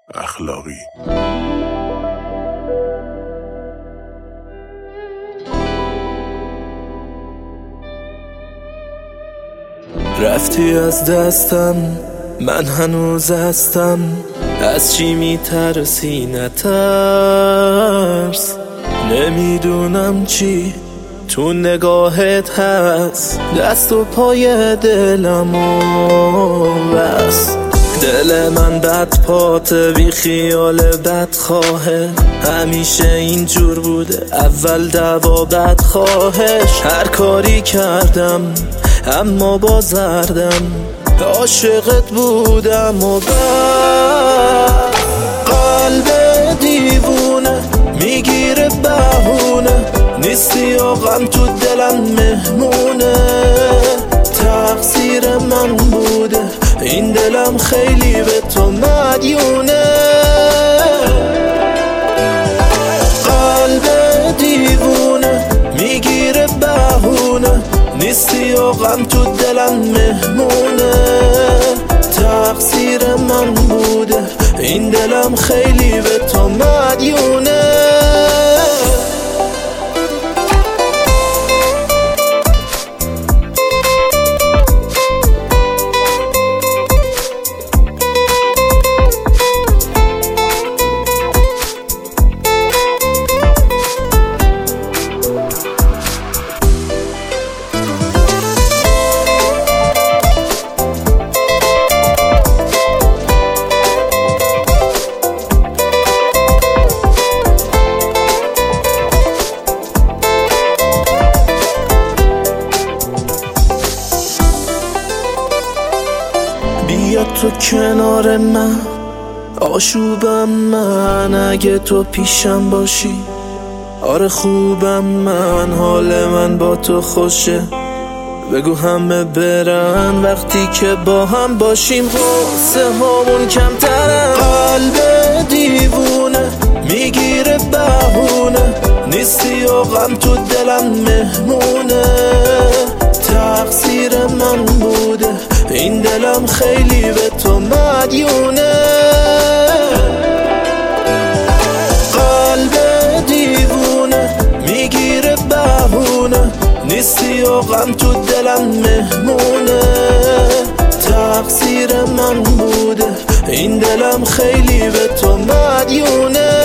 اخلاقی. رفتی از دستم، من هنوز هستم. از چی میترسی؟ نترس. نمیدونم چی تو نگاهت هست، دست و پای دلمو بس. دل من بد پاته، بی خیال بد خواهه. همیشه اینجور بوده، اول دعوا بعد خواهش. هر کاری کردم اما بازردم، عاشقت بودم و بعد قلب دیوونه میگیره بهونه. نیستی و غم تو دلم مهمونه، تقصیر من بوده این دلم خیلی به تو مدیونه. قلب دیوونه میگیره بهونه، نیستی و غم تو دلم مهمونه. تقصیر من بوده این دلم خیلی به تو مدیونه. بیا تو کنار من، آشوبم من اگه تو پیشم باشی. آره خوبم من، حال من با تو خوشه. بگو همه برن وقتی که با هم باشیم، غصه هامون کمترن. قلب دیوونه میگیره بهونه، نیستی و غم تو دلم مهمونه. تقصیر من بوده این دلم خیلی به تو مدیونه. قلب دیوونه میگیره بهونه، نیستی و غم تو دلم مهمونه. تقصیر من بوده این دلم خیلی به تو مدیونه.